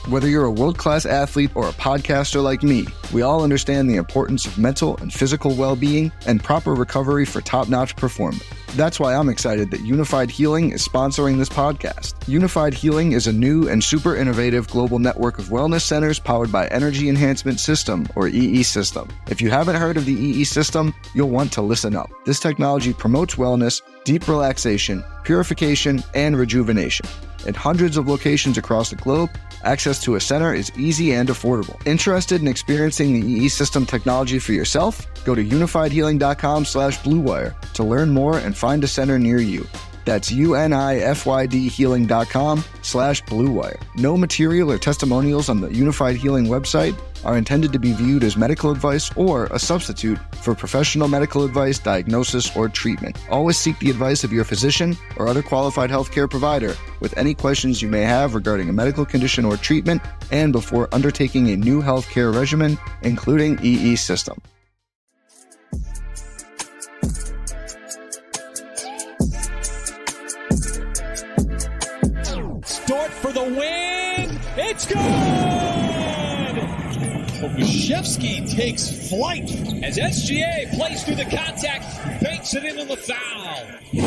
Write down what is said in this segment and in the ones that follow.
Whether you're a world-class athlete or a podcaster like me, we all understand the importance of mental and physical well-being and proper recovery for top-notch performance. That's why I'm excited that Unified Healing is sponsoring this podcast. Unified Healing is a new and super innovative global network of wellness centers powered by Energy Enhancement System, or EE System. If you haven't heard of the EE System, you'll want to listen up. This technology promotes wellness, deep relaxation, purification, and rejuvenation. In hundreds of locations across the globe, access to a center is easy and affordable. Interested in experiencing the EE System technology for yourself? Go to unifiedhealing.com/bluewire to learn more and find a center near you. That's unifydhealing.com/bluewire. No material or testimonials on the Unified Healing website are intended to be viewed as medical advice or a substitute for professional medical advice, diagnosis, or treatment. Always seek the advice of your physician or other qualified healthcare provider with any questions you may have regarding a medical condition or treatment and before undertaking a new healthcare regimen, including EE System. Dort for the win. It's good! Olszewski takes flight as SGA plays through the contact, banks it into the foul.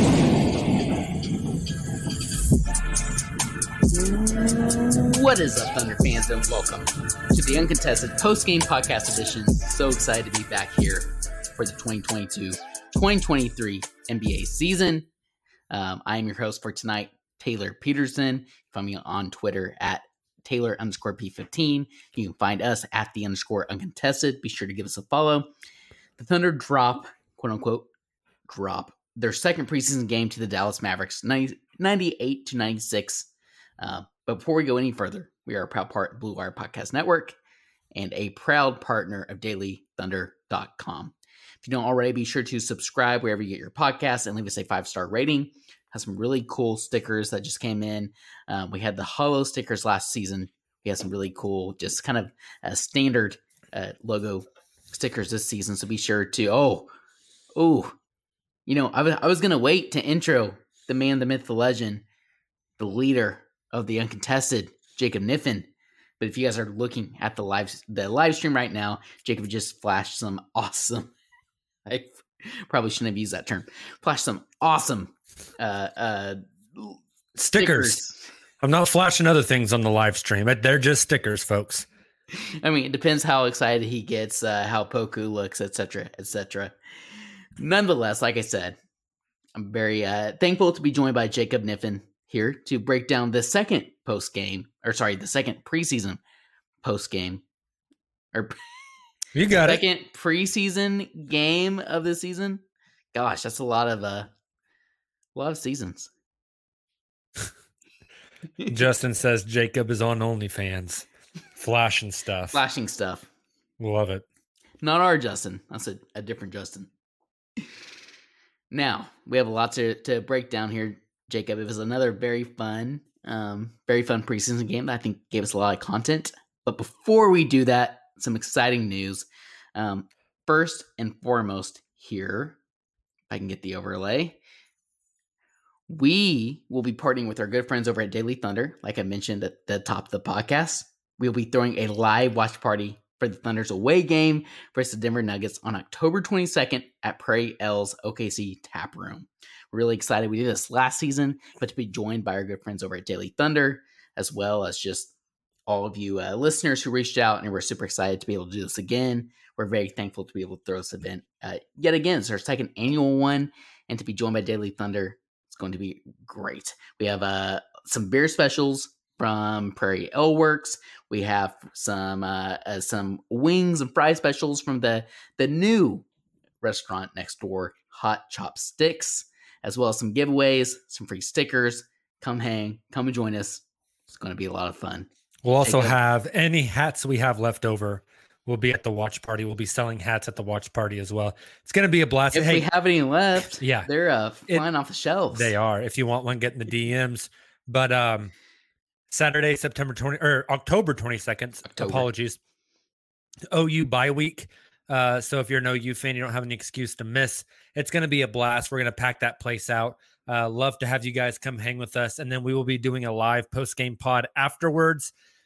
What is up, Thunder fans, and welcome to the Uncontested Post-Game Podcast Edition. So excited to be back here for the 2022-2023 NBA season. I am your host for tonight, Taylor Peterson. Find me on Twitter at Taylor_P15. You can find us at _Uncontested. Be sure to give us a follow. The Thunder quote unquote, drop their second preseason game to the Dallas Mavericks, 98-96. But before we go any further, we are a proud part of Blue Wire Podcast Network and a proud partner of DailyThunder.com. If you don't already, be sure to subscribe wherever you get your podcasts and leave us a 5-star rating. Has some really cool stickers that just came in. We had the Hollow stickers last season. We had some really cool, just kind of standard logo stickers this season. So be sure to, I was going to wait to intro the man, the myth, the legend, the leader of the Uncontested, Jacob Niffen. But if you guys are looking at the live stream right now, Jacob just flashed some awesome, I probably shouldn't have used that term, flashed some awesome stickers. I'm not flashing other things on the live stream. They're just stickers, folks. I mean, it depends how excited he gets, how Poku looks, etc., etc. Nonetheless, like I said, I'm very thankful to be joined by Jacob Niffen here to break down the second preseason post-game. You got second preseason game of the season. Gosh, that's a lot of seasons. Justin says Jacob is on OnlyFans. Flashing stuff. Love it. Not our Justin. That's a different Justin. Now, we have a lot to break down here, Jacob. It was another very fun preseason game that I think gave us a lot of content. But before we do that, some exciting news. First and foremost here, if I can get the overlay, we will be partnering with our good friends over at Daily Thunder. Like I mentioned at the top of the podcast, we'll be throwing a live watch party for the Thunder's away game versus the Denver Nuggets on October 22nd at Prairie L's OKC Tap Room. We're really excited. We did this last season, but to be joined by our good friends over at Daily Thunder, as well as just all of you listeners who reached out, and we're super excited to be able to do this again. We're very thankful to be able to throw this event yet again. It's our second annual one, and to be joined by Daily Thunder, it's going to be great. We have some beer specials from Prairie Ale Works. We have some wings and fry specials from the new restaurant next door, Hot Chop Sticks, as well as some giveaways, some free stickers. Come hang, come and join us. It's going to be a lot of fun. We'll also have any hats we have left over. We'll be at the watch party. We'll be selling hats at the watch party as well. It's going to be a blast. If we have any left, yeah, they're flying off the shelves. They are. If you want one, get in the DMs. But Saturday, October 22nd. Apologies. OU bye week. So if you're an OU fan, you don't have any excuse to miss. It's going to be a blast. We're going to pack that place out. Love to have you guys come hang with us. And then we will be doing a live post-game pod afterwards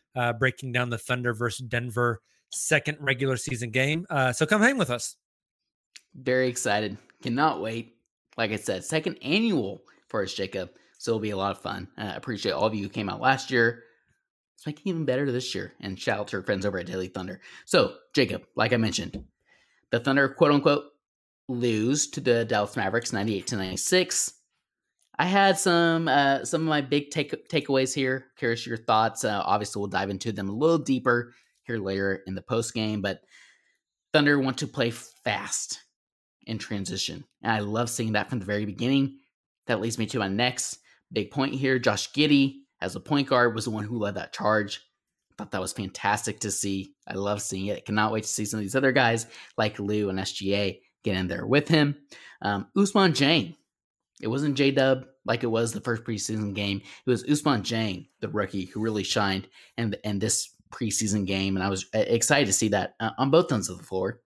breaking down the Thunder versus Denver second regular season game. So come hang with us. Very excited. Cannot wait. Like I said, second annual for us, Jacob. So it'll be a lot of fun. I appreciate all of you who came out last year. It's making it even better this year. And shout out to our friends over at Daily Thunder. So, Jacob, like I mentioned, the Thunder, quote unquote, lose to the Dallas Mavericks 98-96. I had some of my big takeaways here. Curious your thoughts. Obviously, we'll dive into them a little deeper here later in the post game. But Thunder want to play fast in transition, and I love seeing that from the very beginning. That leads me to my next big point here. Josh Giddey, as a point guard, was the one who led that charge. I thought that was fantastic to see. I love seeing it. Cannot wait to see some of these other guys like Lou and SGA get in there with him. Ousmane Dieng. It wasn't J-Dub like it was the first preseason game. It was Ousmane Dieng, the rookie, who really shined in this preseason game. And I was excited to see that on both ends of the floor.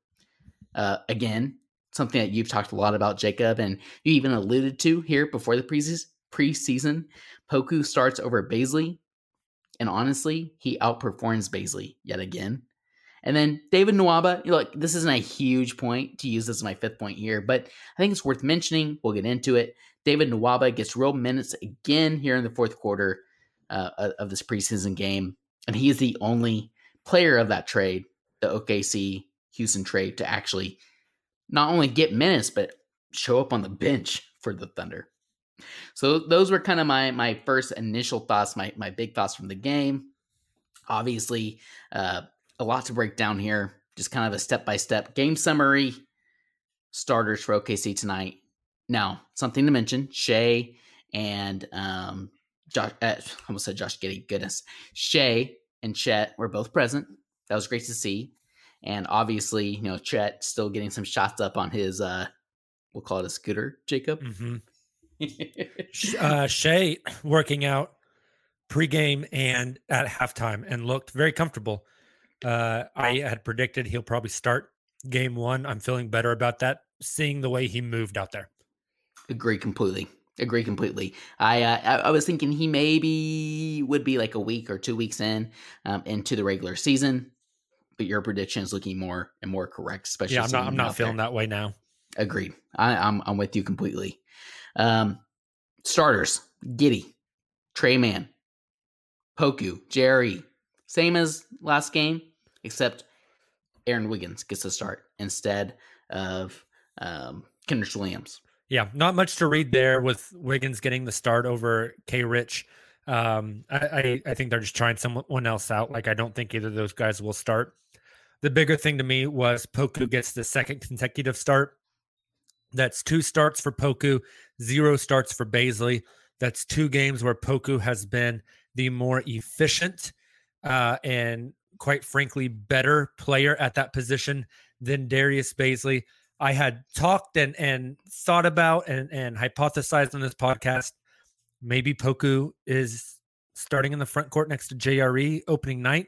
Again, something that you've talked a lot about, Jacob, and you even alluded to here before the preseason. Poku starts over Bazley, and honestly, he outperforms Bazley yet again. And then David Nwaba, look, this isn't a huge point to use as my fifth point here, but I think it's worth mentioning. We'll get into it. David Nwaba gets real minutes again here in the fourth quarter of this preseason game, and he is the only player of that trade, the OKC Houston trade, to actually not only get minutes, but show up on the bench for the Thunder. So those were kind of my first initial thoughts, my big thoughts from the game. Obviously, a lot to break down here. Just kind of a step-by-step game summary. Starters for OKC tonight. Now, something to mention, Shai and Josh, I almost said Josh Giddey, goodness. Shai and Chet were both present. That was great to see. And obviously, Chet still getting some shots up on his, we'll call it a scooter, Jacob. Mm-hmm. Shai working out pregame and at halftime and looked very comfortable. I had predicted he'll probably start game one. I'm feeling better about that, seeing the way he moved out there. Agree completely. I was thinking he maybe would be like a week or 2 weeks into the regular season, but your prediction is looking more and more correct. Especially, I'm not feeling that way now. Agreed. I'm with you completely. Starters: Giddey, Trey Mann, Poku, Jerry. Same as last game, except Aaron Wiggins gets to start instead of Kenrich Williams. Yeah, not much to read there with Wiggins getting the start over K. Rich. I think they're just trying someone else out. Like, I don't think either of those guys will start. The bigger thing to me was Poku gets the second consecutive start. That's 2 starts for Poku, 0 starts for Bazley. That's 2 games where Poku has been the more efficient and, quite frankly, better player at that position than Darius Bazley. I had talked and thought about and hypothesized on this podcast, maybe Poku is starting in the front court next to JRE opening night.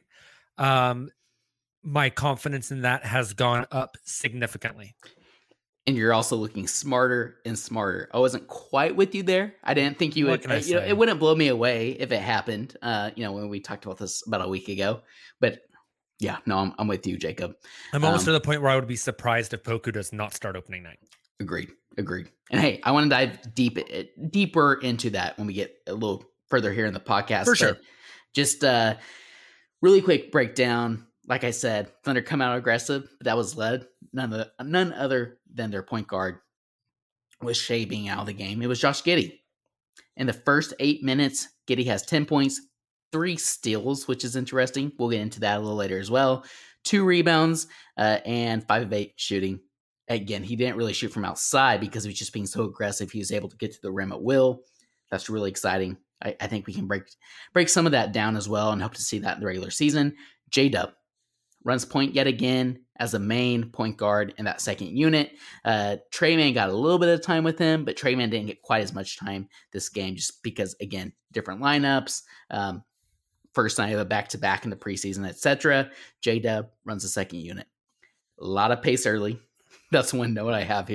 My confidence in that has gone up significantly. And you're also looking smarter and smarter. I wasn't quite with you there. I didn't think you would. It wouldn't blow me away if it happened. When we talked about this about a week ago. But yeah, no, I'm with you, Jacob. I'm almost to the point where I would be surprised if Poku does not start opening night. Agreed. And hey, I want to dive deeper into that when we get a little further here in the podcast. For sure. But just really quick breakdown. Like I said, Thunder come out aggressive, but that was led none other than their point guard was Shai being out of the game. It was Josh Giddey. In the first 8 minutes, Giddey has 10 points, 3 steals, which is interesting. We'll get into that a little later as well. 2 rebounds and 5 of 8 shooting. Again, he didn't really shoot from outside because he was just being so aggressive. He was able to get to the rim at will. That's really exciting. I think we can break some of that down as well and hope to see that in the regular season. J-Dub runs point yet again as a main point guard in that second unit. Trey Mann got a little bit of time with him, but Trey Mann didn't get quite as much time this game just because, again, different lineups. First night of a back-to-back in the preseason, etc. J-Dub runs the second unit. A lot of pace early. That's one note I have here.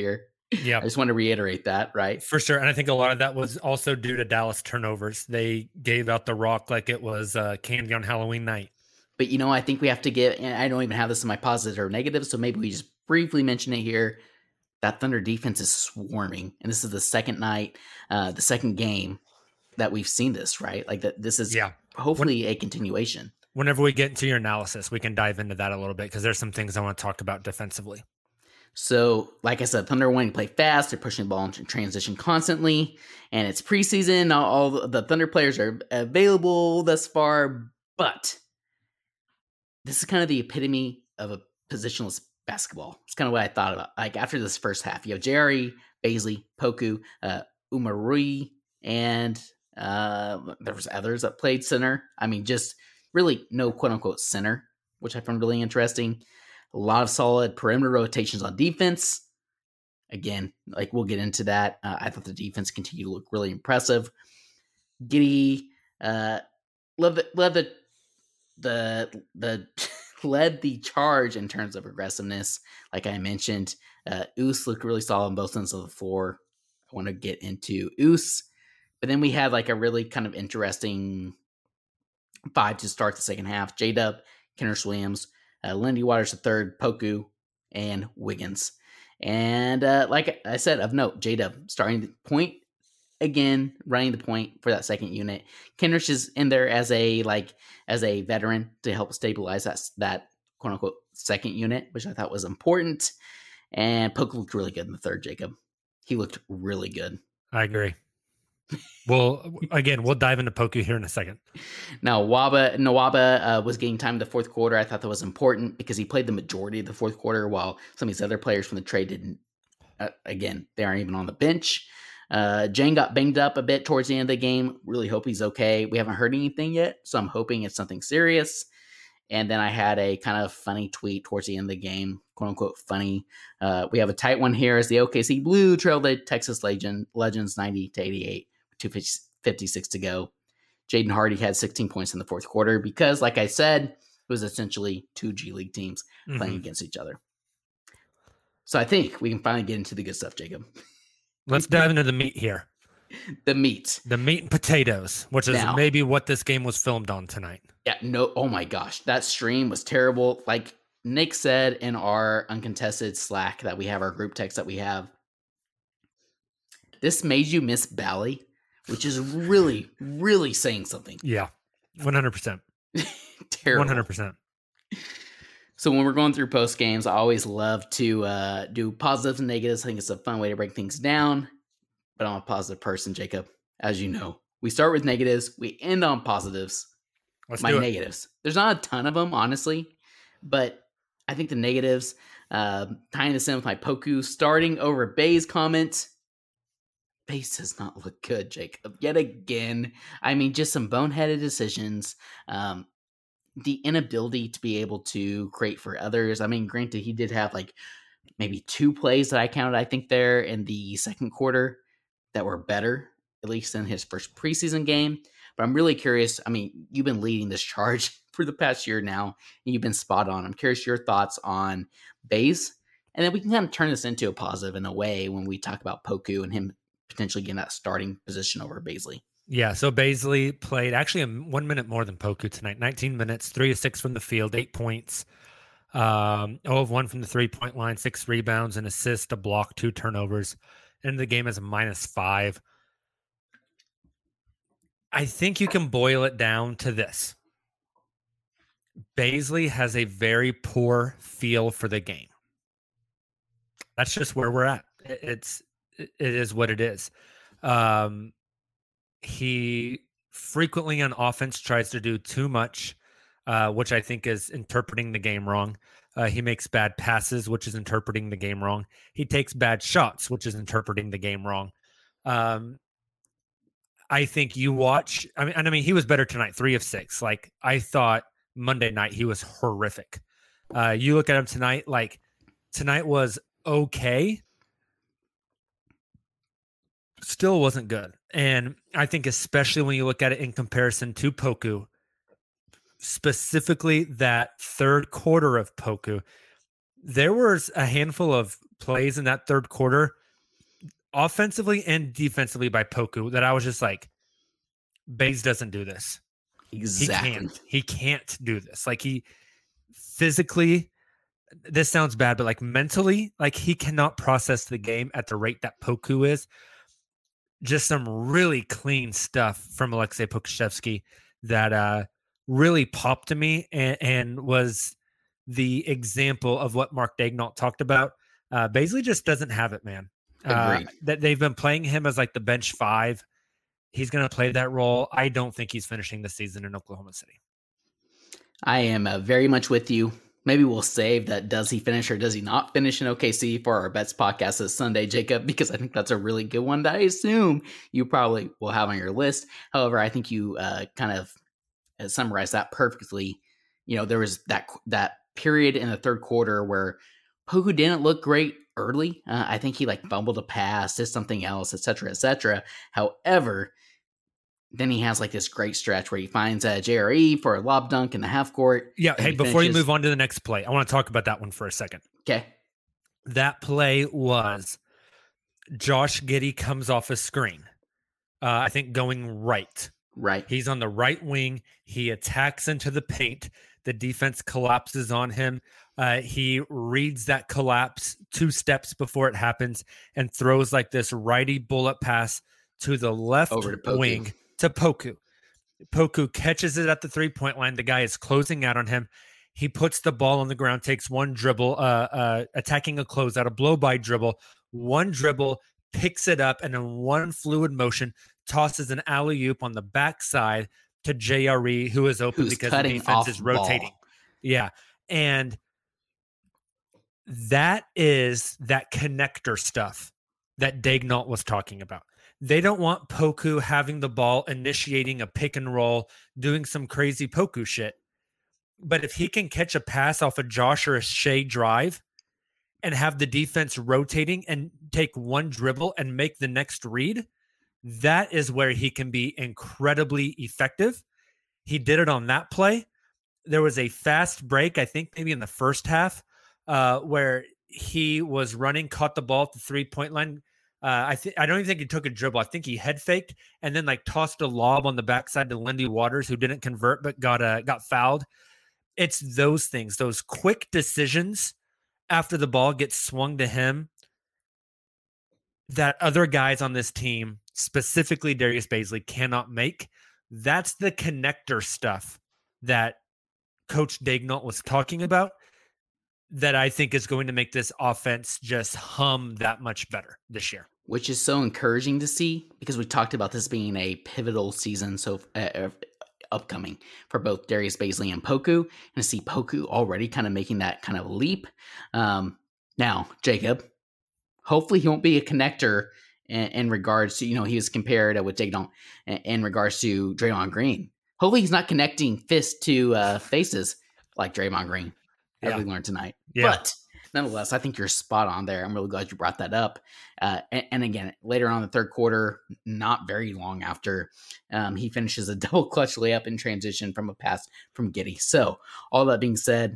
Yeah. I just want to reiterate that, right? For sure. And I think a lot of that was also due to Dallas turnovers. They gave out the rock like it was candy on Halloween night. But, I think we have to get, and I don't even have this in my positives or negatives, so maybe we just briefly mention it here. That Thunder defense is swarming. And this is the second night, the second game that we've seen this, right? Like this is hopefully a continuation. Whenever we get into your analysis, we can dive into that a little bit because there's some things I want to talk about defensively. So, like I said, Thunder wanting to play fast. They're pushing the ball into transition constantly. And it's preseason. All the Thunder players are available thus far. But this is kind of the epitome of a positionless basketball. It's kind of what I thought about. Like after this first half, you have Jerry, Bazley, Poku, Umarui, and there was others that played center. I mean, just really no quote-unquote center, which I found really interesting. A lot of solid perimeter rotations on defense. Again, like we'll get into that. I thought the defense continued to look really impressive. Giddey led the charge in terms of aggressiveness. Like I mentioned, Oos looked really solid on both ends of the floor. I want to get into Oos. But then we had like a really kind of interesting five to start the second half. J-Dub, Kenrich Williams, Lindy Waters III, Poku, and Wiggins. And like I said, of note, J-Dub starting the point again, running the point for that second unit. Kenrich is in there as a veteran to help stabilize that quote unquote second unit, which I thought was important. And Poku looked really good in the third, Jacob. He looked really good. I agree. Well, again, we'll dive into Poku here in a second. Now, Nwaba was getting time in the fourth quarter. I thought that was important because he played the majority of the fourth quarter while some of these other players from the trade didn't. Again, they aren't even on the bench. Jane got banged up a bit towards the end of the game. Really hope he's okay. We haven't heard anything yet, so I'm hoping it's something serious. And then I had a kind of funny tweet towards the end of the game, quote unquote funny. We have a tight one here as the OKC Blue trailed the Texas Legends 90-88, 2:56 to go. Jaden Hardy had 16 points in the fourth quarter because, like I said, it was essentially two G League teams playing against each other. So I think we can finally get into the good stuff, Jacob. Let's dive into the meat here. The meat and potatoes, which is maybe what this game was filmed on tonight. Yeah, no, oh my gosh, that stream was terrible. Like Nick said in our uncontested Slack that we have, our group text that we have, this made you miss Bally, which is really, really saying something. Yeah, 100%. Terrible. 100%. So when we're going through post games, I always love to do positives and negatives. I think it's a fun way to break things down. But I'm a positive person, Jacob, as you know. We start with negatives. We end on positives. Let's My do it. negatives. There's not a ton of them, honestly. But I think the negatives, tying this in with my Poku starting over Bay's comment. Bay does not look good, Jacob. Yet again. I mean, just some boneheaded decisions. The inability to be able to create for others. I mean, granted, he did have like maybe 2 plays that I counted, I think, there in the second quarter that were better, at least in his first preseason game. But I'm really curious. I mean, you've been leading this charge for the past year now, and you've been spot on. I'm curious your thoughts on Baze, and then we can kind of turn this into a positive in a way when we talk about Poku and him potentially getting that starting position over Bazley. Yeah, so Bazley played actually 1 minute more than Poku tonight. 19 minutes, 3 of 6 from the field, 8 points, 0 of 1 from the 3-point line, 6 rebounds, an assist, a block, 2 turnovers. End of the game as a -5. I think you can boil it down to this. Bazley has a very poor feel for the game. That's just where we're at. It is what it is. He frequently on offense tries to do too much, which I think is interpreting the game wrong. He makes bad passes, which is interpreting the game wrong. He takes bad shots, which is interpreting the game wrong. I think you watch. I mean, he was better tonight, 3 of 6. Like I thought Monday night he was horrific. You look at him tonight. Like tonight was okay. Still wasn't good. And I think especially when you look at it in comparison to Poku, specifically that third quarter of Poku, there was a handful of plays in that third quarter offensively and defensively by Poku that I was just like, Baze doesn't do this. Exactly. He can't do this. Like, he physically, this sounds bad, but like mentally, like he cannot process the game at the rate that Poku is. Just some really clean stuff from Aleksej Pokusevski that really popped to me and was the example of what Mark Daigneault talked about. Bazley just doesn't have it, man. That they've been playing him as like the bench 5. He's going to play that role. I don't think he's finishing the season in Oklahoma City. I am very much with you. Maybe we'll save that does he finish or does he not finish in OKC for our bets podcast this Sunday, Jacob, because I think that's a really good one that I assume you probably will have on your list. However, I think you kind of summarized that perfectly. You know, there was that period in the third quarter where Poku didn't look great early. I think he like fumbled a pass, did something else, et cetera, et cetera. However, then he has like this great stretch where he finds JRE for a lob dunk in the half court. Yeah. Hey, before you move on to the next play, I want to talk about that one for a second. Okay. That play was Josh Giddey comes off a screen. I think going right. Right. He's on the right wing. He attacks into the paint. The defense collapses on him. He reads that collapse 2 steps before it happens and throws like this righty bullet pass to the left wing to Poku. Poku catches it at the 3-point line. The guy is closing out on him. He puts the ball on the ground, takes one dribble, attacking a closeout, a blow-by dribble, one dribble, picks it up, and in one fluid motion, tosses an alley-oop on the backside to JRE, who is open because the defense is rotating. Ball. Yeah. And that is that connector stuff that Daigneault was talking about. They don't want Poku having the ball, initiating a pick and roll, doing some crazy Poku shit. But if he can catch a pass off a Josh or a Shea drive and have the defense rotating and take one dribble and make the next read, that is where he can be incredibly effective. He did it on that play. There was a fast break, I think maybe in the first half, where he was running, caught the ball at the 3-point line. I don't even think he took a dribble. I think he head faked and then like tossed a lob on the backside to Lindy Waters, who didn't convert but got fouled. It's those things, those quick decisions after the ball gets swung to him that other guys on this team, specifically Darius Bazley, cannot make. That's the connector stuff that Coach Daigneault was talking about that I think is going to make this offense just hum that much better this year. Which is so encouraging to see because we talked about this being a pivotal season upcoming for both Darius Bazley and Poku, and to see Poku already kind of making that kind of leap. Now, Jacob, hopefully he won't be a connector in regards to, he was compared with Daigneault in regards to Draymond Green. Hopefully he's not connecting fists to faces like Draymond Green, as we learned tonight. Yeah. But nonetheless, I think you're spot on there. I'm really glad you brought that up. And again, later on in the third quarter, not very long after, he finishes a double clutch layup in transition from a pass from Giddey. So all that being said,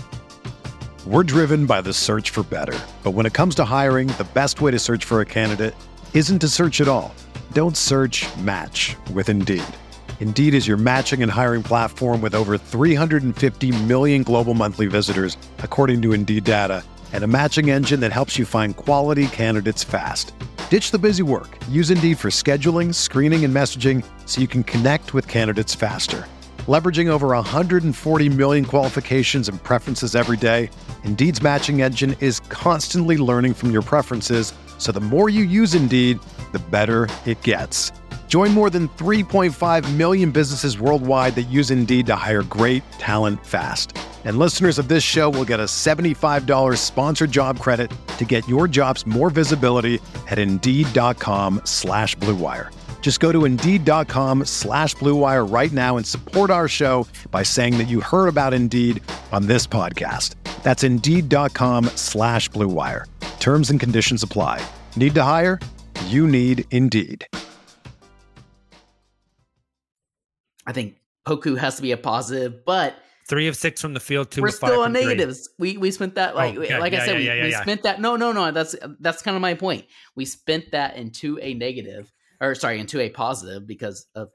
we're driven by the search for better. But when it comes to hiring, the best way to search for a candidate isn't to search at all. Don't search, match with Indeed. Indeed is your matching and hiring platform with over 350 million global monthly visitors, according to Indeed data, and a matching engine that helps you find quality candidates fast. Ditch the busy work. Use Indeed for scheduling, screening, and messaging so you can connect with candidates faster. Leveraging over 140 million qualifications and preferences every day, Indeed's matching engine is constantly learning from your preferences, so the more you use Indeed, the better it gets. Join more than 3.5 million businesses worldwide that use Indeed to hire great talent fast. And listeners of this show will get a $75 sponsored job credit to get your jobs more visibility at Indeed.com/Blue Wire. Just go to Indeed.com/Blue Wire right now and support our show by saying that you heard about Indeed on this podcast. That's Indeed.com/Blue Wire. Terms and conditions apply. Need to hire? You need Indeed. I think Poku has to be a positive, but 3 of 6 from the field, 2 We're of 5 still on from three. negatives. We spent that like Okay. like I said, we Yeah. spent that. No. That's kind of my point. We spent that into a negative, or sorry, into a positive because of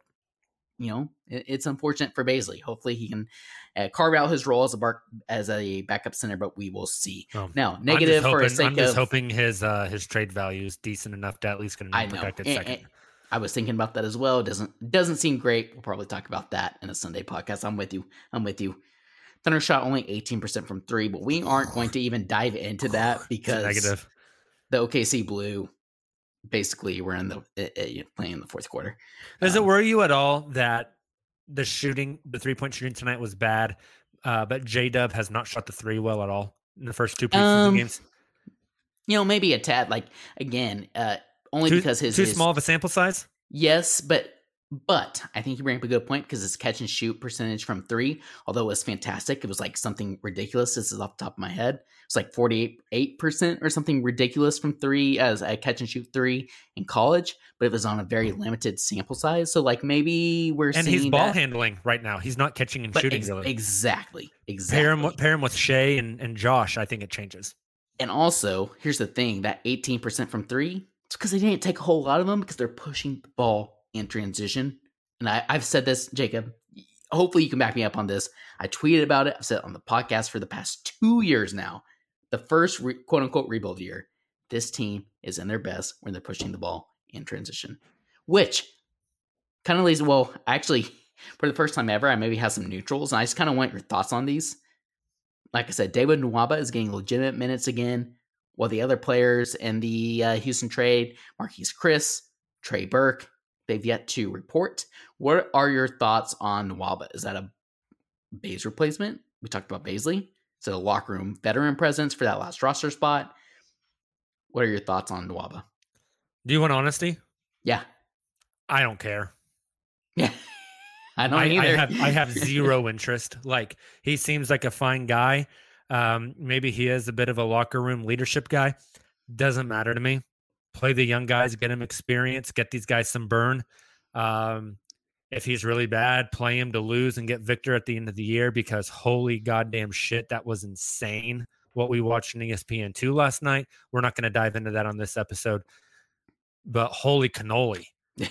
it's unfortunate for Bazley. Hopefully he can carve out his role as a backup center, but we will see. Now negative for a sake I'm just hoping his trade value is decent enough to at least get a protected second. And I was thinking about that as well. Doesn't seem great. We'll probably talk about that in a Sunday podcast. I'm with you. Thunder shot only 18% from 3, but we aren't going to even dive into that because negative. The OKC Blue, basically, we're in playing in the fourth quarter. Does it worry you at all that the 3-point shooting tonight was bad, but J-Dub has not shot the 3 well at all in the first 2 preseason games? Maybe a tad. Like again, only because his too small of a sample size. Yes, but I think you bring up a good point because his catch and shoot percentage from 3, although it was fantastic, it was like something ridiculous. This is off the top of my head. It's like 48% or something ridiculous from 3 as a catch and shoot 3 in college, but it was on a very limited sample size. So like maybe we're seeing he's ball handling right now. He's not catching and shooting really. Exactly. Pair him with Shea and Josh. I think it changes. And also, here's the thing: that 18% from 3, it's because they didn't take a whole lot of them because they're pushing the ball in transition. And I've said this, Jacob, hopefully you can back me up on this. I tweeted about it. I've said it on the podcast for the past 2 years now. The first quote unquote rebuild year, this team is in their best when they're pushing the ball in transition, which kind of leads, well, actually, for the first time ever, I maybe have some neutrals, and I just kind of want your thoughts on these. Like I said, David Nwaba is getting legitimate minutes again, while the other players in the Houston trade, Marquise Chris, Trey Burke, they've yet to report. What are your thoughts on Nwaba? Is that a Baze replacement? We talked about Bazley. Is it a locker room veteran presence for that last roster spot? What are your thoughts on Nwaba? Do you want honesty? Yeah. I don't care. Yeah. I don't either. I have zero interest. Like, he seems like a fine guy. Maybe he is a bit of a locker room leadership guy. Doesn't matter to me. Play the young guys, get him experience, get these guys some burn. If he's really bad, play him to lose and get Victor at the end of the year, because holy goddamn shit, that was insane what we watched in ESPN2 last night. We're not going to dive into that on this episode, but holy cannoli.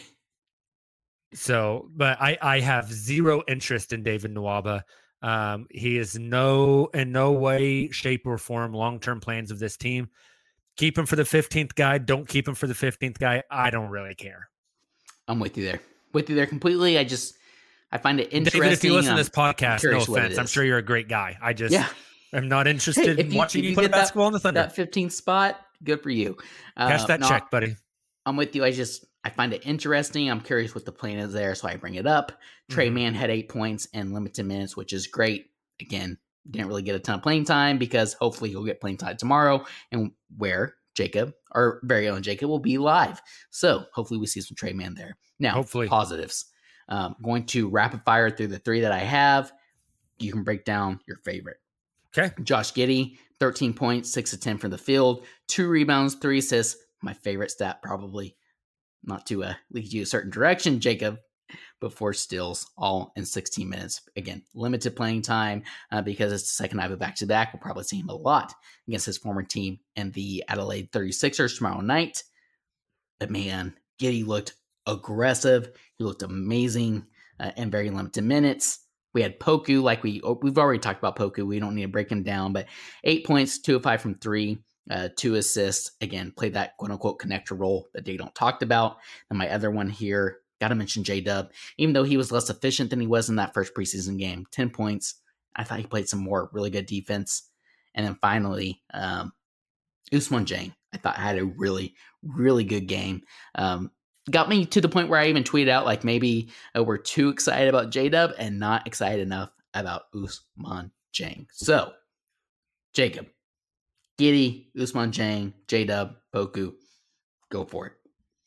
So, but I have zero interest in David Nwaba. He is in no way, shape, or form long-term plans of this team. Keep him for the 15th guy. Don't keep him for the 15th guy. I don't really care. I'm with you there. With you there completely. I find it interesting. David, if you listen to this podcast, no offense, I'm sure you're a great guy. I just am not interested in watching you play basketball in the Thunder. That 15th spot, good for you. Cash that check, buddy. I'm with you. I find it interesting. I'm curious what the plan is there, so I bring it up. Trey Mann had 8 points and limited minutes, which is great. Again, didn't really get a ton of playing time because hopefully he'll get playing time tomorrow, and where Jacob, our very own Jacob, will be live. So hopefully we see some Trey Mann there. Now, hopefully positives. Going to rapid fire through the 3 that I have. You can break down your favorite. Okay. Josh Giddey, 13 points, 6 of 10 from the field, 2 rebounds, 3 assists. My favorite stat, probably. Not to lead you a certain direction, Jacob, but 4 steals, all in 16 minutes. Again, limited playing time because it's the second night of back-to-back. We'll probably see him a lot against his former team and the Adelaide 36ers tomorrow night. But man, Giddey looked aggressive. He looked amazing in very limited minutes. We had Poku, like we've already talked about Poku. We don't need to break him down, but 8 points, 2 of 5 from 3. 2 assists. Again, played that quote-unquote connector role that they don't talked about. And my other one here, got to mention J-Dub. Even though he was less efficient than he was in that first preseason game, 10 points. I thought he played some more really good defense. And then finally, Ousmane Dieng, I thought had a really, really good game. Got me to the point where I even tweeted out like maybe we're too excited about J-Dub and not excited enough about Ousmane Dieng. So, Jacob, Giddey, Ousmane Dieng, J-Dub, Poku, go for it.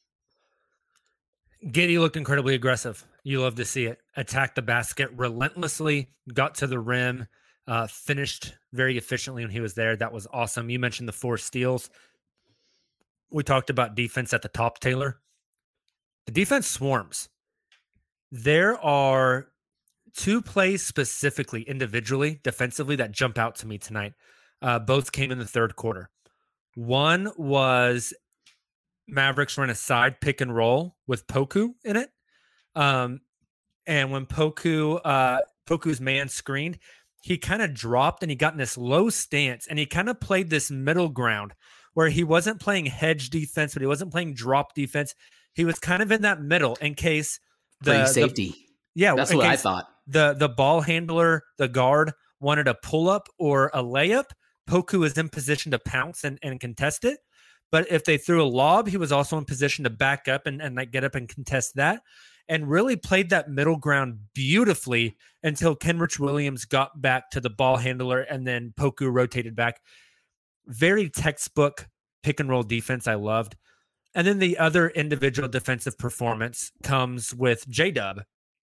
Giddey looked incredibly aggressive. You love to see it. Attacked the basket relentlessly, got to the rim, finished very efficiently when he was there. That was awesome. You mentioned the 4 steals. We talked about defense at the top, Taylor. The defense swarms. There are two plays specifically, individually, defensively, that jump out to me tonight. Both came in the third quarter. One was Mavericks run a side pick and roll with Poku in it. And when Poku's man screened, he kind of dropped and he got in this low stance and he kind of played this middle ground where he wasn't playing hedge defense, but he wasn't playing drop defense. He was kind of in that middle in case playing safety. That's what I thought. The ball handler, the guard, wanted a pull up or a layup. Poku is in position to pounce and contest it. But if they threw a lob, he was also in position to back up and like get up and contest that, and really played that middle ground beautifully until Kenrich Williams got back to the ball handler and then Poku rotated back. Very textbook pick and roll defense I loved. And then the other individual defensive performance comes with J-Dub,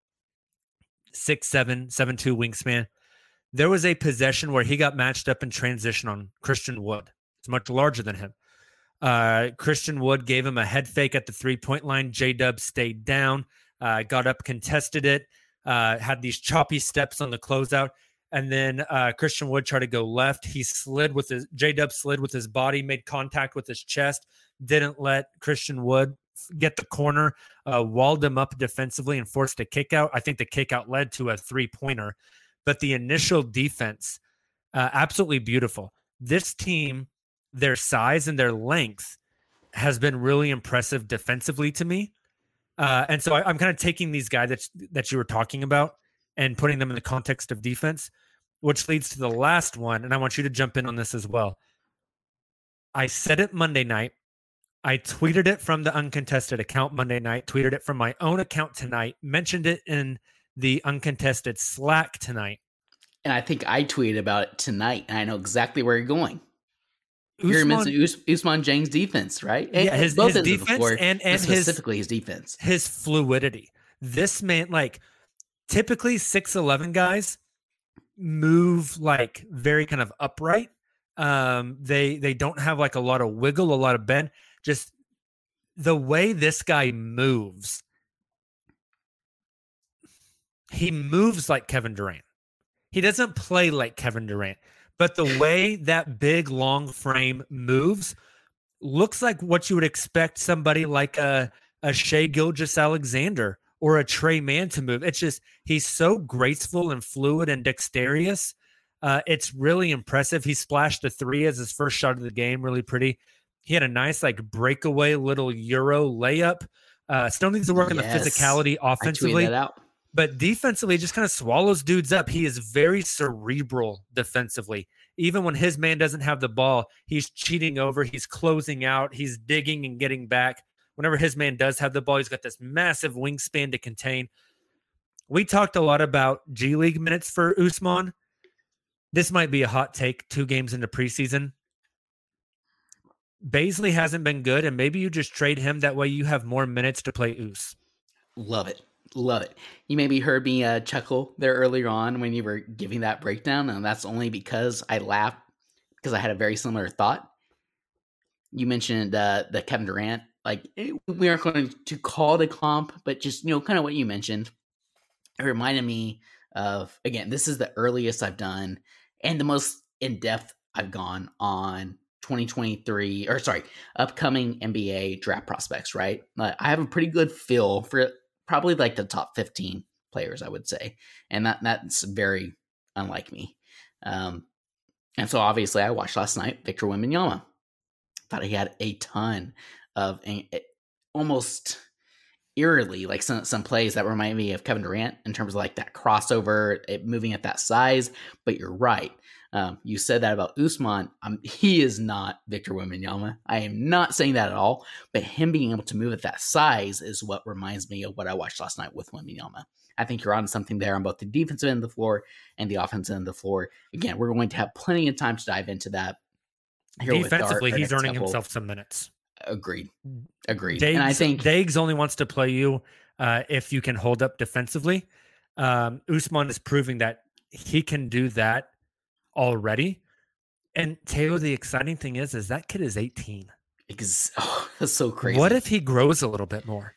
6'7", 7'2" wingsman. There was a possession where he got matched up in transition on Christian Wood. It's much larger than him. Christian Wood gave him a head fake at the 3-point line. J-Dub stayed down, got up, contested it, had these choppy steps on the closeout. And then Christian Wood tried to go left. J-Dub slid with his body, made contact with his chest, didn't let Christian Wood get the corner, walled him up defensively and forced a kick out. I think the kick out led to a 3-pointer, but the initial defense, absolutely beautiful. This team, their size and their length has been really impressive defensively to me. And so I'm kind of taking these guys that you were talking about and putting them in the context of defense, which leads to the last one. And I want you to jump in on this as well. I said it Monday night. I tweeted it from the Uncontested account Monday night, tweeted it from my own account tonight, mentioned it in the Uncontested Slack tonight. And I think I tweeted about it tonight, and I know exactly where you're going. You're mentioning Ousmane Dieng's defense, right? And, yeah, his defense and specifically his defense. His fluidity. This man, like, typically 6'11" guys move like very kind of upright. They don't have like a lot of wiggle, a lot of bend. Just the way this guy moves, he moves like Kevin Durant. He doesn't play like Kevin Durant, but the way that big long frame moves looks like what you would expect somebody like a Shai Gilgeous-Alexander or a Trey Mann to move. It's just, he's so graceful and fluid and dexterous. It's really impressive. He splashed a 3 as his first shot of the game. Really pretty. He had a nice like breakaway little Euro layup. Still needs to work on the physicality offensively. I tweeted that out. But defensively, just kind of swallows dudes up. He is very cerebral defensively. Even when his man doesn't have the ball, he's cheating over. He's closing out. He's digging and getting back. Whenever his man does have the ball, he's got this massive wingspan to contain. We talked a lot about G League minutes for Ousmane. This might be a hot take 2 games into preseason. Baisley hasn't been good, and maybe you just trade him. That way you have more minutes to play Ous. Love it. Love it. You maybe heard me chuckle there earlier on when you were giving that breakdown, and that's only because I laughed because I had a very similar thought. You mentioned the Kevin Durant. Like, we aren't going to call it a comp, but just, kind of what you mentioned. It reminded me of, again, this is the earliest I've done and the most in-depth I've gone on upcoming NBA draft prospects, right? I have a pretty good feel for probably like the top 15 players, I would say. And that's very unlike me. And so obviously I watched last night Victor Wembanyama. Thought he had a ton of almost eerily like some plays that remind me of Kevin Durant in terms of like that crossover, it moving at that size. But you're right. You said that about Ousmane. He is not Victor Wembanyama. I am not saying that at all. But him being able to move at that size is what reminds me of what I watched last night with Wembanyama. I think you're on something there on both the defensive end of the floor and the offensive end of the floor. Again, we're going to have plenty of time to dive into that. Defensively, he's earning himself some minutes. Agreed. And I think Diggs only wants to play you if you can hold up defensively. Ousmane is proving that he can do that already. And Taylor, the exciting thing is that kid is 18. That's so crazy. What if he grows a little bit more?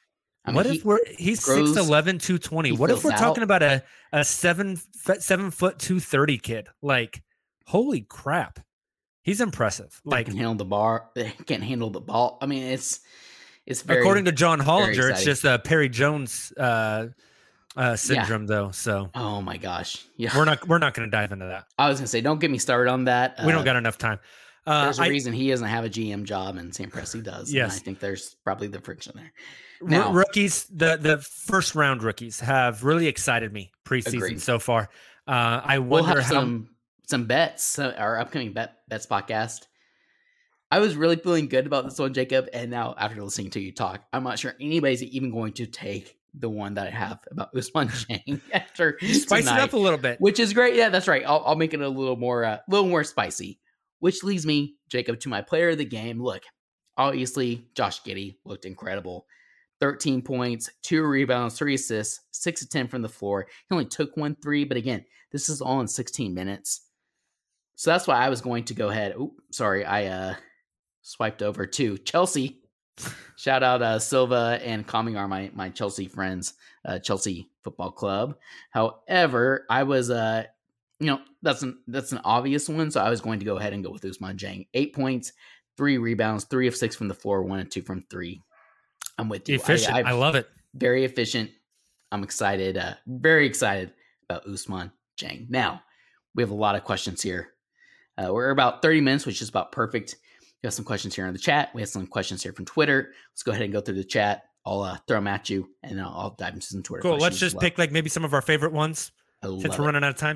What if he's 6'11", 220? What if we're talking about a 7 foot 230 kid? Like, holy crap. He's impressive. Like, can handle the bar. They can't handle the ball. I mean, it's very, according to John Hollinger, it's just a Perry Jones syndrome, though. So, oh my gosh, yeah, we're not going to dive into that. I was going to say, don't get me started on that. We don't got enough time. There's a reason he doesn't have a GM job, and Sam Presti does. Yes, and I think there's probably the friction there. Now, rookies, the first round rookies have really excited me preseason so far. I wonder we'll have some bets. Our upcoming bets podcast. I was really feeling good about this one, Jacob, and now after listening to you talk, I'm not sure anybody's even going to take the one that I have about Ousmane Dieng after spice it up a little bit, which is great. Yeah, that's right. I'll make it a little more spicy. Which leads me, Jacob, to my player of the game. Look, obviously, Josh Giddey looked incredible. 13 points, 2 rebounds, 3 assists, 6 of 10 from the floor. He only took 1 3, but again, this is all in 16 minutes. So that's why I was going to go ahead. Oh, sorry, I swiped over to Chelsea. Shout out Silva and Kami are my Chelsea friends, Chelsea Football Club. However, I was that's an obvious one, so I was going to go ahead and go with Ousmane Dieng. 8 points, 3 rebounds, 3 of 6 from the floor, 1 and 2 from 3. I'm with you. Efficient. I love it. Very efficient. I'm excited. Very excited about Ousmane Dieng. Now, we have a lot of questions here. We're about 30 minutes, which is about perfect. We have some questions here in the chat. We have some questions here from Twitter. Let's go ahead and go through the chat. I'll throw them at you, and I'll dive into some Twitter. Cool. Let's just pick like maybe some of our favorite ones since we're running out of time.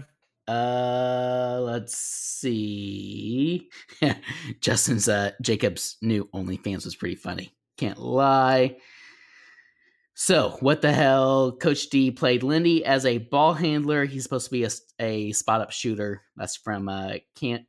Let's see. Justin's Jacob's new OnlyFans was pretty funny. Can't lie. So, what the hell? Coach D played Lindy as a ball handler. He's supposed to be a spot-up shooter. That's from Kamel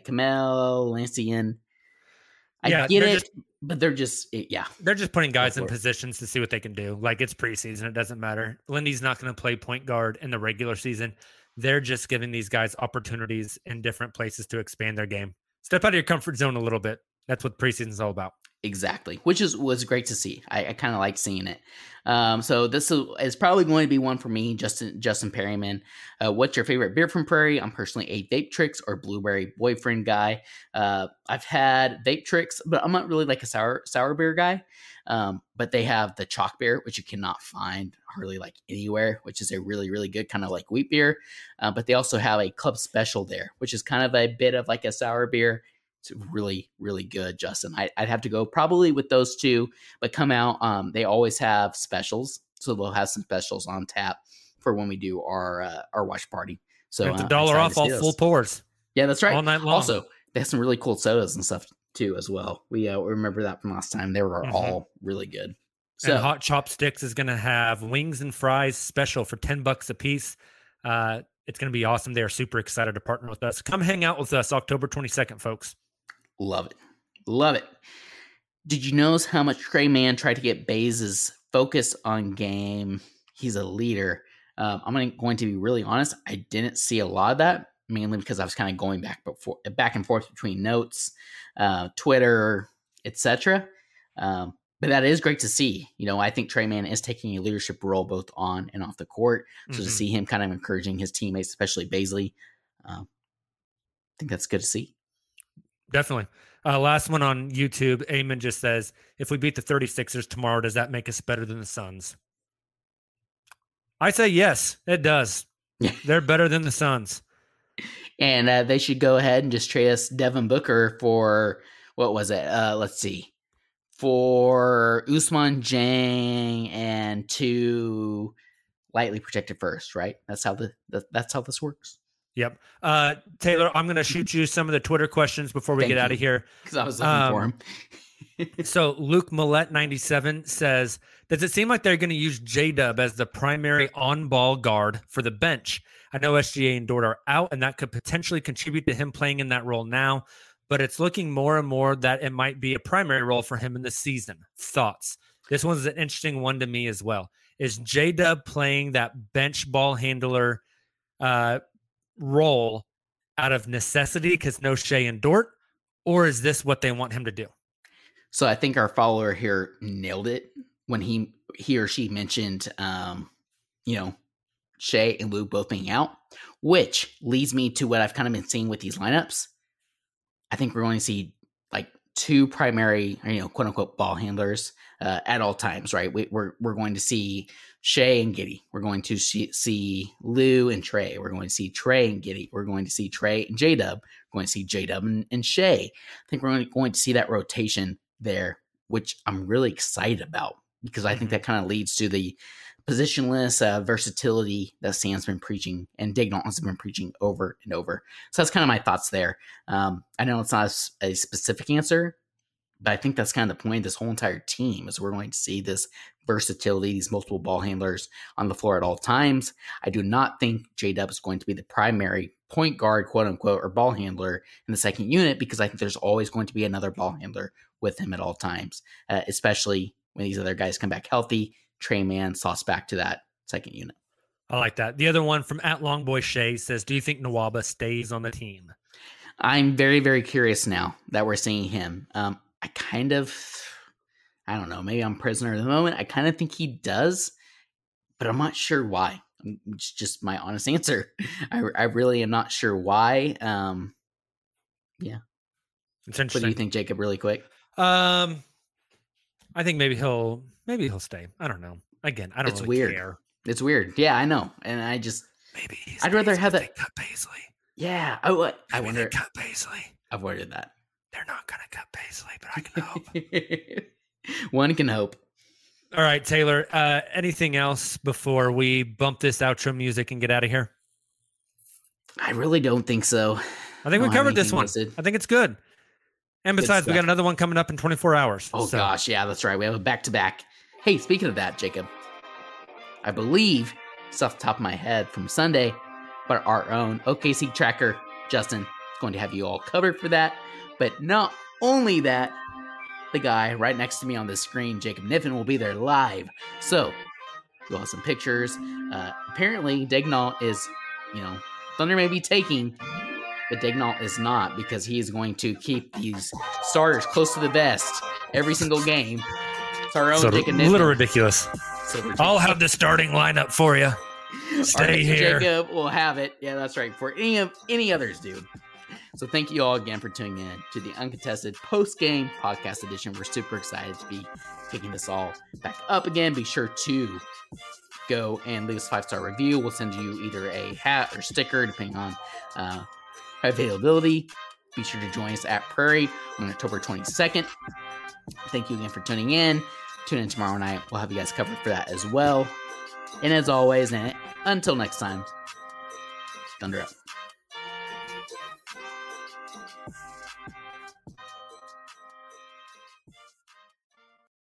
Lancian. I get it, but they're just putting guys in positions to see what they can do. Like, it's preseason. It doesn't matter. Lindy's not going to play point guard in the regular season. They're just giving these guys opportunities in different places to expand their game. Step out of your comfort zone a little bit. That's what preseason is all about. Exactly, which was great to see. I kind of like seeing it. So this is probably going to be one for me, Justin Perryman. What's your favorite beer from Prairie? I'm personally a Vape Tricks or Blueberry Boyfriend guy. I've had Vape Tricks, but I'm not really like a sour beer guy. But they have the chalk beer, which you cannot find hardly like anywhere, which is a really, really good kind of like wheat beer. But they also have a club special there, which is kind of a bit of like a sour beer. It's really, really good, Justin. I'd have to go probably with those two, but come out. They always have specials, so they'll have some specials on tap for when we do our watch party. So it's $1 off all full pours. Yeah, that's right. All night long. Also, they have some really cool sodas and stuff too as well. We remember that from last time. They were all really good. So and Hot Chopsticks is going to have wings and fries special for $10 a piece. It's going to be awesome. They are super excited to partner with us. Come hang out with us October 22nd, folks. Love it. Love it. Did you notice how much Trey Mann tried to get Baze's focus on game? He's a leader. I'm going to be really honest. I didn't see a lot of that, mainly because I was kind of going back and forth between notes, Twitter, etc. But that is great to see. I think Trey Mann is taking a leadership role both on and off the court. So to see him kind of encouraging his teammates, especially Bazley, I think that's good to see. Definitely. Last one on YouTube. Eamon just says, if we beat the 36ers tomorrow, does that make us better than the Suns? I say yes, it does. They're better than the Suns. And they should go ahead and just trade us Devin Booker for, what was it? Let's see. For Ousmane Dieng and 2 lightly protected first, right? That's how this works. Yep. Taylor, I'm going to shoot you some of the Twitter questions before we get out of here. Because I was looking for him. So Luke Millette 97 says, does it seem like they're going to use J-Dub as the primary on-ball guard for the bench? I know SGA and Dort are out, and that could potentially contribute to him playing in that role now, but it's looking more and more that it might be a primary role for him in the season. Thoughts? This one's an interesting one to me as well. Is J-Dub playing that bench ball handler role out of necessity because no Shea and Dort, or is this what they want him to do? So I think our follower here nailed it. when he or she mentioned, Shea and Lou both being out, which leads me to what I've kind of been seeing with these lineups. I think we're going to see like two primary, quote unquote, ball handlers at all times, right? We're going to see Shea and Giddey. We're going to see Lou and Trey. We're going to see Trey and Giddey. We're going to see Trey and J-Dub. We're going to see J-Dub and Shea. I think we're going to see that rotation there, which I'm really excited about because I think that kind of leads to the positionless versatility that Sam's been preaching and Daigneault has been preaching over and over. So that's kind of my thoughts there. I know it's not a specific answer, but I think that's kind of the point of this whole entire team is we're going to see this versatility, these multiple ball handlers on the floor at all times. I do not think J-Dub is going to be the primary point guard, quote unquote, or ball handler in the second unit because I think there's always going to be another ball handler with him at all times, especially when these other guys come back healthy. Trey Mann sauce back to that second unit. I like that. The other one from @Longboy Shea says, do you think Nwaba stays on the team? I'm very, very curious now that we're seeing him. I don't know, maybe I'm prisoner of the moment. I kind of think he does, but I'm not sure why. It's just my honest answer. I really am not sure why. Yeah. It's interesting. What do you think, Jacob, really quick? I think maybe he'll stay. I don't know. Again, I don't It's really weird. care. It's weird. Yeah, I know. And Maybe I'd rather have that. Cut Paisley. Yeah. I wonder. Cut Paisley. I've wondered that. They're not going to cut Paisley, but I can hope. One can hope. All right, Taylor, anything else before we bump this outro music and get out of here? I really don't think so. I think we covered this one. Listed. I think it's good. And besides, we got another one coming up in 24 hours. Oh, gosh. Yeah, that's right. We have a back-to-back. Hey, speaking of that, Jacob, I believe, it's off the top of my head from Sunday, but our own OKC tracker, Justin, is going to have you all covered for that. But not only that, the guy right next to me on the screen, Jacob Niffen, will be there live. So, you'll have some pictures. Apparently, Daigneault is, Thunder may be taking, but Daigneault is not because he is going to keep these starters close to the vest every single game. It's our own Jacob Niffen. A little ridiculous. I'll have the starting lineup for you. Stay here. Jacob will have it. Yeah, that's right. For any others, dude. So thank you all again for tuning in to the Uncontested post-game podcast edition. We're super excited to be picking this all back up again. Be sure to go and leave us a 5-star review. We'll send you either a hat or sticker, depending on availability. Be sure to join us at Prairie on October 22nd. Thank you again for tuning in. Tune in tomorrow night. We'll have you guys covered for that as well. And as always, and until next time, Thunder up.